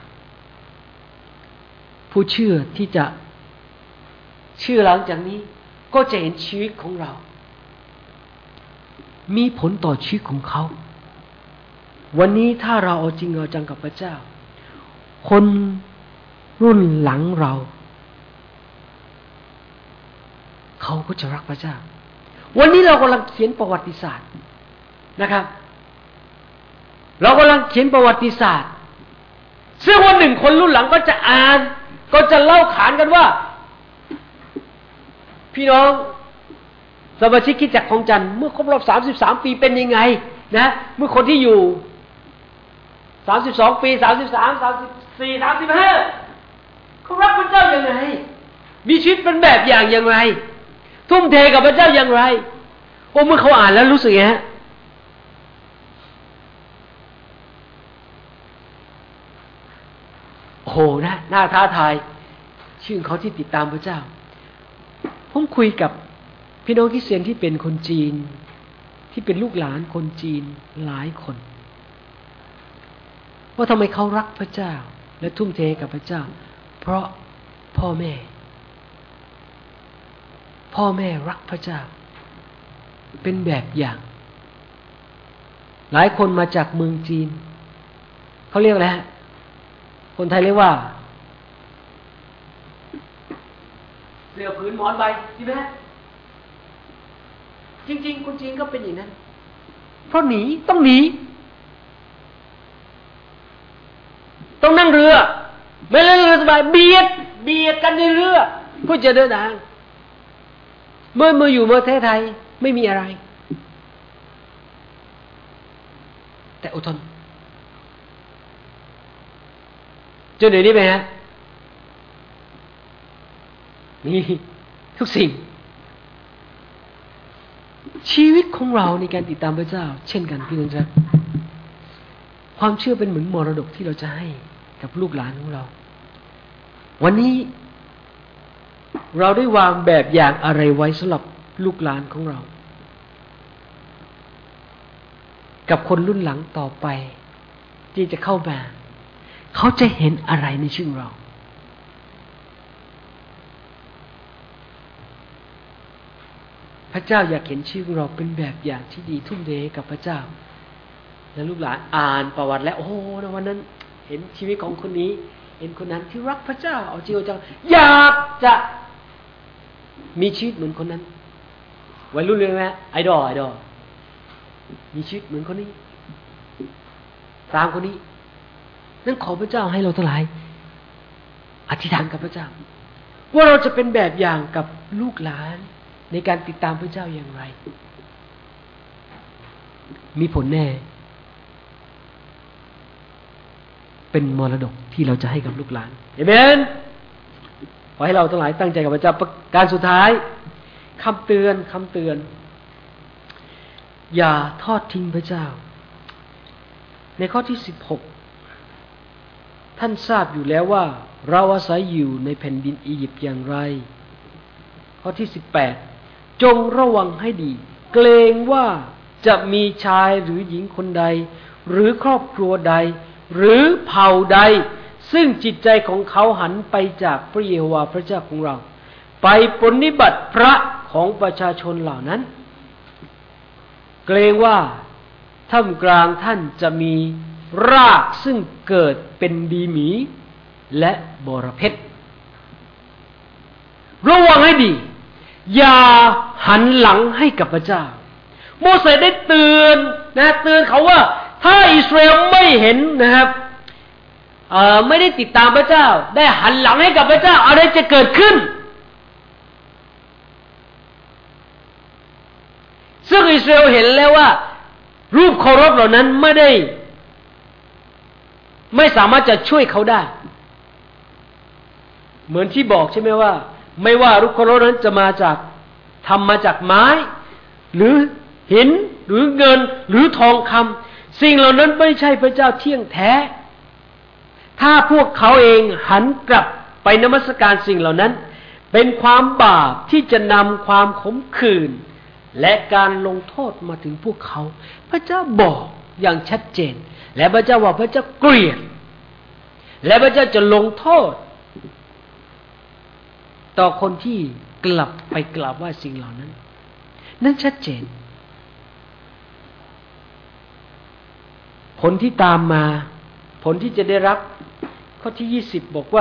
ผู้เชื่อที่จะเชื่อหลังจากนี้ก็จะเห็นชีวิตของเรามีผลต่อชีวิตของเขาวันนี้ถ้าเราเอาจริงเอาจังกับพระเจ้าคนรุ่นหลังเราเขาก็จะรักพระเจ้าวันนี้เรากำลังเขียนประวัติศาสตร์นะครับเรากำลังเขียนประวัติศาสตร์ซึ่งวันหนึ่งคนรุ่นหลังก็จะอ่านก็จะเล่าขานกันว่าพี่น้องสมาชิกคริสตจักรของจันทร์เมื่อครบรอบ33ปีเป็นยังไงนะเมื่อคนที่อยู่32ปี33 34 35เขารักพระเจ้าอย่างไรมีชีวิตเป็นแบบอย่างอย่างไรทุ่มเทกับพระเจ้าอย่างไรโอ้เมื่อเขาอ่านแล้วรู้สึกไงฮะโอ้โหนะน่าท้าทายชื่อเขาที่ติดตามพระเจ้าผมคุยกับพี่น้องคริสเตียนที่เป็นคนจีนที่เป็นลูกหลานคนจีนหลายคนว่าทำไมเขารักพระเจ้าและทุ่มเทกับพระเจ้าเพราะพ่อแม่รักพระเจ้าเป็นแบบอย่างหลายคนมาจากเมืองจีนเขาเรียกอะไรฮะคนไทยเรียกว่าเสื้อผืนหมอนใบใช่ไหมจริงๆคนจีนก็เป็นอย่างนั้นเพราะต้องหนีต้องนั่งเรือไม่เล่นเรือสบายเบียดกันในเรือเพื่อจะเดินทางเมื่ออยู่ประเทศไทยไม่มีอะไรแต่อดทนจนเดี๋ยวนี้ไปฮะนี่ทุกสิ่งชีวิตของเราในการติดตามพระเจ้าเช่นกันพี่น้องครับความเชื่อเป็นเหมือนมรดกที่เราจะให้กับลูกหลานของเราวันนี้เราได้วางแบบอย่างอะไรไว้สำหรับลูกหลานของเรากับคนรุ่นหลังต่อไปที่จะเข้ามาเขาจะเห็นอะไรในชีวิตเราพระเจ้าอยากเห็นชีวิตเราเป็นแบบอย่างที่ดีทุ่มเทกับพระเจ้าและลูกหลานอ่านประวัติแล้วโอ้โหวันนั้นเห็นชีวิตของคนนี้เห็นคนนั้นที่รักพระเจ้าเอาจริงเอาจังอยากจะมีชีวิตเหมือนคนนั้นวัยรุ่นเลยไหมไอดอลมีชีวิตเหมือนคนนี้ตามคนนี้นั่นขอพระเจ้าให้เราทั้งหลายอธิษฐานกับพระเจ้าว่าเราจะเป็นแบบอย่างกับลูกหลานในการติดตามพระเจ้าอย่างไรมีผลแน่เป็นมรดกที่เราจะให้กับลูกหลานเอเมนขอให้เราทั้งหลายตั้งใจกับพระเจ้าการสุดท้ายคำเตือนอย่าทอดทิ้งพระเจ้าในข้อที่16ท่านทราบอยู่แล้วว่าเราอาศัยอยู่ในแผ่นดินอียิปต์อย่างไรข้อที่18จงระวังให้ดีเกรงว่าจะมีชายหรือหญิงคนใดหรือครอบครัวใดหรือเผ่าใดซึ่งจิตใจของเขาหันไปจากพระเยโฮวาห์พระเจ้าของเราไปปรนนิบัติพระของประชาชนเหล่านั้นเกรงว่าท่ามกลางท่านจะมีรากซึ่งเกิดเป็นดีหมีและบรเพชรระวังให้ดีอย่าหันหลังให้กับพระเจ้าโมเสสได้เตือนเขาว่าถ้าอิสราเอลไม่เห็นนะครับไม่ได้ติดตามพระเจ้าได้หันหลังให้กับพระเจ้าอะไรจะเกิดขึ้นซึ่งอิสราเอลเห็นแล้วว่ารูปเคารพเหล่านั้นไม่สามารถจะช่วยเขาได้เหมือนที่บอกใช่ไหมว่าไม่ว่ารูปเคารพนั้นจะทำมาจากไม้หรือหินหรือเงินหรือทองคำสิ่งเหล่านั้นไม่ใช่พระเจ้าเที่ยงแท้ถ้าพวกเขาเองหันกลับไปนมัสการสิ่งเหล่านั้นเป็นความบาปที่จะนำความขมขื่นและการลงโทษมาถึงพวกเขาพระเจ้าบอกอย่างชัดเจนและพระเจ้าว่าพระเจ้าเกลียดและพระเจ้าจะลงโทษต่อคนที่กลับไปกราบไหว้สิ่งเหล่านั้นนั่นชัดเจนผลที่ตามมาผลที่จะได้รับข้อที่20บอกว่า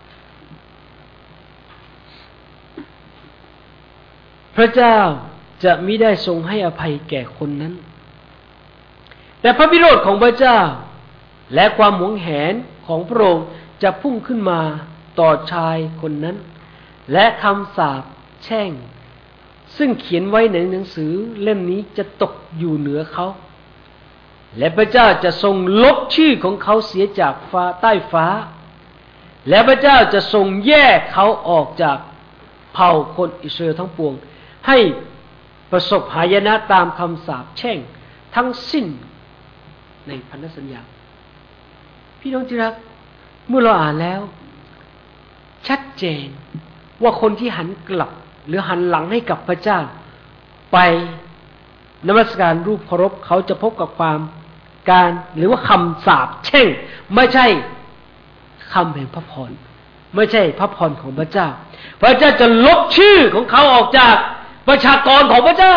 พระเจ้าจะมิได้ทรงให้อภัยแก่คนนั้นแต่พระพิโรธของพระเจ้าและความหวงแหนของพระองค์จะพุ่งขึ้นมาต่อชายคนนั้นและคำสาปแช่งซึ่งเขียนไว้ในหนังสือเล่มนี้จะตกอยู่เหนือเขาและพระเจ้าจะทรงลบชื่อของเขาเสียจากฟ้าใต้ฟ้าและพระเจ้าจะทรงแยกเขาออกจากเผ่าคนอิสราเอลทั้งปวงให้ประสบหายนะตามคำสาปแช่งทั้งสิ้นในพันธสัญญาพี่น้องที่รักเมื่อเราอ่านแล้วชัดเจนว่าคนที่หันกลับหรือหันหลังให้กับพระเจ้าไปนมัสการรูปเคารพเขาจะพบกับความการหรือว่าคำสาปแช่งไม่ใช่คำแห่งพระพรไม่ใช่พระพรของพระเจ้าพระเจ้าจะลบชื่อของเขาออกจากประชากรของพระเจ้า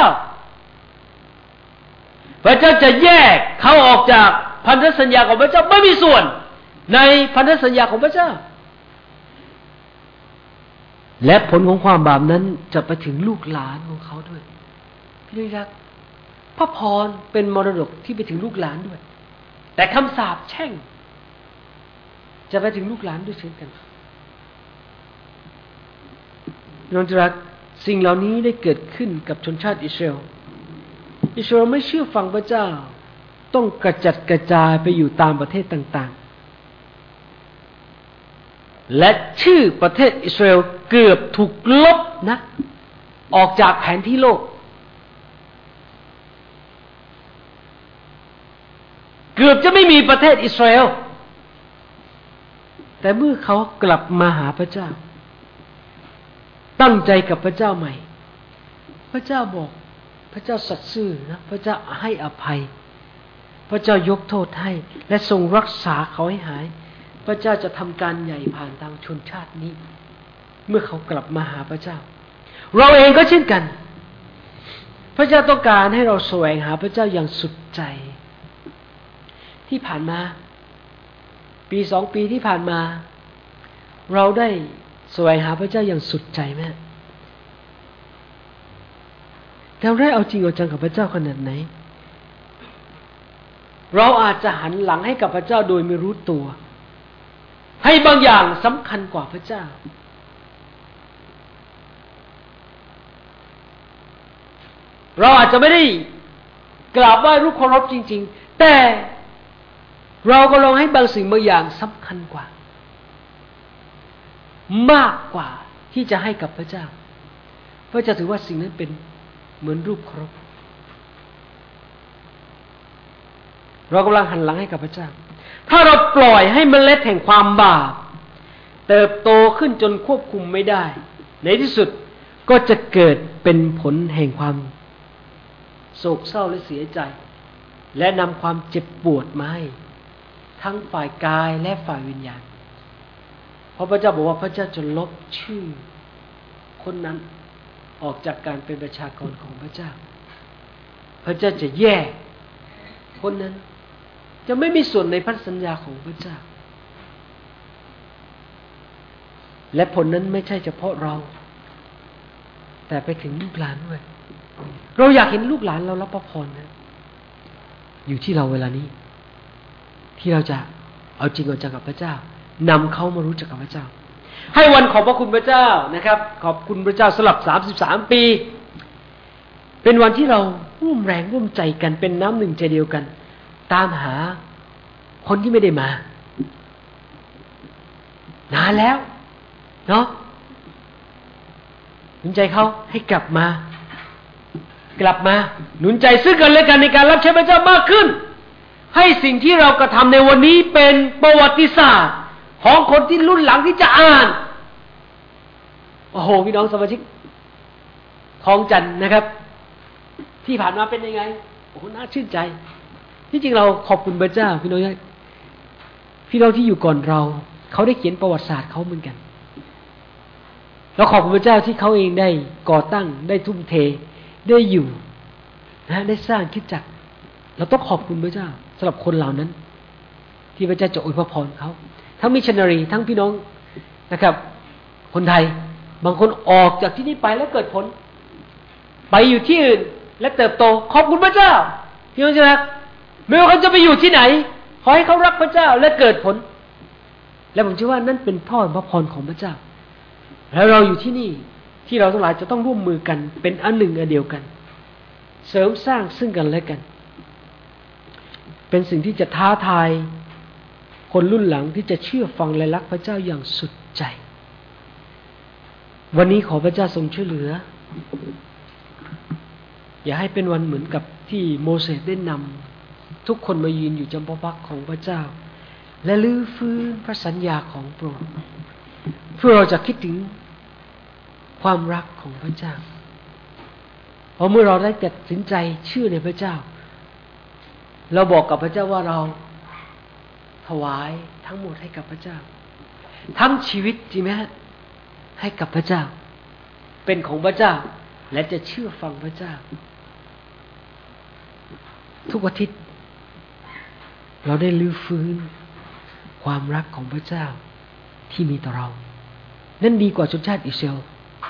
พระเจ้าจะแยกเขาออกจากพันธสัญญาของพระเจ้าไม่มีส่วนในพันธสัญญาของพระเจ้าและผลของความบาปนั้นจะไปถึงลูกหลานของเขาด้วยพี่น้องรักพระพรเป็นมรดกที่ไปถึงลูกหลานด้วยแต่คำสาปแช่งจะไปถึงลูกหลานด้วยเช่นกันพี่น้องรักสิ่งเหล่านี้ได้เกิดขึ้นกับชนชาติอิสราเอลไม่เชื่อฟังพระเจ้าต้องกระจัดกระจายไปอยู่ตามประเทศต่างๆและชื่อประเทศอิสราเอลเกือบถูกลบนะออกจากแผนที่โลกเกือบจะไม่มีประเทศอิสราเอลแต่เมื่อเขากลับมาหาพระเจ้าตั้งใจกับพระเจ้าใหม่พระเจ้าบอกพระเจ้าสัตย์ซื่อนะพระเจ้าให้อภัยพระเจ้ายกโทษให้และทรงรักษาเขาให้หายพระเจ้าจะทำการใหญ่ผ่านทางชนชาตินี้เมื่อเขากลับมาหาพระเจ้าเราเองก็เช่นกันพระเจ้าต้องการให้เราแสวงหาพระเจ้าอย่างสุดใจที่ผ่านมาปี2 ปีที่ผ่านมาเราได้แสวงหาพระเจ้าอย่างสุดใจไหมเราได้เอาจริงเอาจังกับพระเจ้าขนาดไหนเราอาจจะหันหลังให้กับพระเจ้าโดยไม่รู้ตัวให้บางอย่างสำคัญกว่าพระเจ้าเราอาจจะไม่ได้กราบไหว้รูปเคารพจริงๆแต่เราก็ลองให้บางสิ่งบางอย่างสำคัญกว่ามากกว่าที่จะให้กับพระเจ้าเพราะจะถือว่าสิ่งนั้นเป็นเหมือนรูปเคารพเรากำลังหันหลังให้กับพระเจ้าถ้าเราปล่อยให้เมล็ดแห่งความบาปเติบโตขึ้นจนควบคุมไม่ได้ในที่สุดก็จะเกิดเป็นผลแห่งความโศกเศร้าและเสียใจและนำความเจ็บปวดมาให้ทั้งฝ่ายกายและฝ่ายวิญญาณเพราะพระเจ้าบอกว่าพระเจ้าจะลบชื่อคนนั้นออกจากการเป็นประชากรของพระเจ้าพระเจ้าจะแยกคนนั้นจะไม่มีส่วนในพันธสัญญาของพระเจ้าและผลนั้นไม่ใช่เฉพาะเราแต่ไปถึงลูกหลานด้วยเราอยากเห็นลูกหลานเรารับพระพรนะอยู่ที่เราเวลานี้ที่เราจะเอาจริงเอาจังกับพระเจ้านำเขามารู้จักกับพระเจ้าให้วันขอบพระคุณพระเจ้านะครับขอบคุณพระเจ้าสำหรับ33 ปีเป็นวันที่เราร่วมแรงร่วมใจกันเป็นน้ำหนึ่งใจเดียวกันตามหาคนที่ไม่ได้มานานแล้วเนาะหนุนใจเขาให้กลับมาหนุนใจซึ่งกันและกันในการรับใช้พระเจ้ามากขึ้นให้สิ่งที่เรากระทำในวันนี้เป็นประวัติศาสตร์ของคนที่รุ่นหลังที่จะอ่านโอ้โหพี่น้องสมาชิกคลองจันทร์นะครับที่ผ่านมาเป็นยังไงโอ้โหน่าชื่นใจที่จริงเราขอบคุณพระเจ้าพี่น้องที่อยู่ก่อนเราเขาได้เขียนประวัติศาสตร์เขาเหมือนกันเราขอบคุณพระเจ้าที่เขาเองได้ก่อตั้งได้ทุ่มเทได้อยู่นะได้สร้างคริสตจักรเราต้องขอบคุณพระเจ้าสำหรับคนเหล่านั้นที่พระเจ้าจะอวยพรเขาทั้งมิชชันนารีทั้งพี่น้องนะครับคนไทยบางคนออกจากที่นี่ไปแล้วเกิดผลไปอยู่ที่อื่นและเติบโตขอบคุณพระเจ้าพี่น้องครับไม่ว่าเขาจะไปอยู่ที่ไหนขอให้เขารักพระเจ้าและเกิดผลและผมเชื่อว่านั่นเป็นพระพรของพระเจ้าแล้วเราอยู่ที่นี่ที่เราทั้งหลายจะต้องร่วมมือกันเป็นอันหนึ่งอันเดียวกันเสริมสร้างซึ่งกันและกันเป็นสิ่งที่จะท้าทายคนรุ่นหลังที่จะเชื่อฟังและรักพระเจ้าอย่างสุดใจวันนี้ขอพระเจ้าทรงช่วยเหลืออย่าให้เป็นวันเหมือนกับที่โมเสสได้นำทุกคนมายืนอยู่จำพระพักของพระเจ้าและลื้อฟื้นพระสัญญาของพระองค์เพื่อเราจะคิดถึงความรักของพระเจ้าพอเมื่อเราได้ตัดสินใจเชื่อในพระเจ้าเราบอกกับพระเจ้าว่าเราถวายทั้งหมดให้กับพระเจ้าทั้งชีวิตจริงไหมฮะให้กับพระเจ้าเป็นของพระเจ้าและจะเชื่อฟังพระเจ้าทุกอาทิตย์เราได้ลื้อฟื้นความรักของพระเจ้าที่มีต่อเรานั่นดีกว่าชนชาติอิสราเอล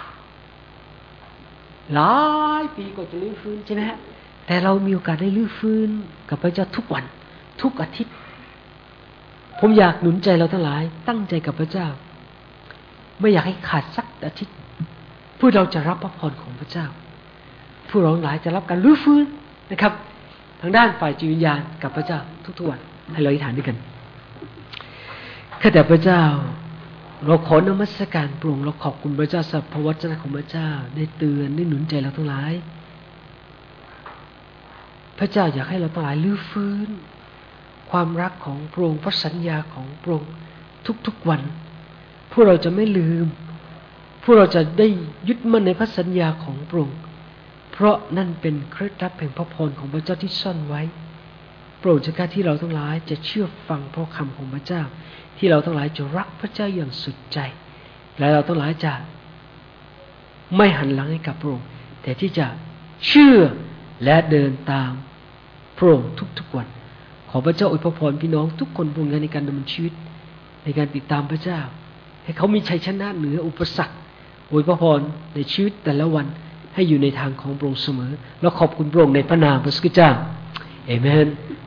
หลายปีกว่าจะลื้อฟื้นใช่ไหมฮะแต่เรามีโอกาสได้ลื้อฟื้นกับพระเจ้าทุกวันทุกอาทิตย์ผมอยากหนุนใจเราทั้งหลายตั้งใจกับพระเจ้าไม่อยากให้ขาดสักอาทิตย์เพื่อเราจะรับพระพรของพระเจ้าผู้เราหลายจะรับการลื้อฟื้นนะครับทางด้านฝ่ายจิตวิญญาณกับพระเจ้าทุกๆวันให้เราอธิษฐานด้วยกันข้าแต่พระเจ้าเราขอนมัสการพระองค์เราขอบคุณพระเจ้าสำหรับพระวจนะของพระเจ้าได้เตือนได้หนุนใจเราทั้งหลายพระเจ้าอยากให้เราทั้งหลายลื้อฟื้นความรักของพระองค์พระสัญญาของพระองค์ทุกๆวันพวกเราจะไม่ลืมพวกเราจะได้ยึดมั่นในพระสัญญาของพระองค์เพราะนั่นเป็นเคล็ดลับแห่งพระพรของพระเจ้าที่ซ่อนไว้โปรดเถิดที่เราทั้งหลายจะเชื่อฟังพระคำของพระเจ้าที่เราทั้งหลายจะรักพระเจ้าอย่างสุดใจและเราทั้งหลายจะไม่หันหลังให้กับพระองค์แต่ที่จะเชื่อและเดินตามพระองค์ทุกๆวันขอพระเจ้าอวยพรพี่น้องทุกคนพระองค์ในการดำเนินชีวิตในการติดตามพระเจ้าให้เขามีชัยชนะเหนืออุปสรรคอวยพรในชีวิตแต่ละวันให้อยู่ในทางของพระองค์เสมอแล้วขอบคุณพระองค์ในพระนามพระสุคเจ้าเอเมน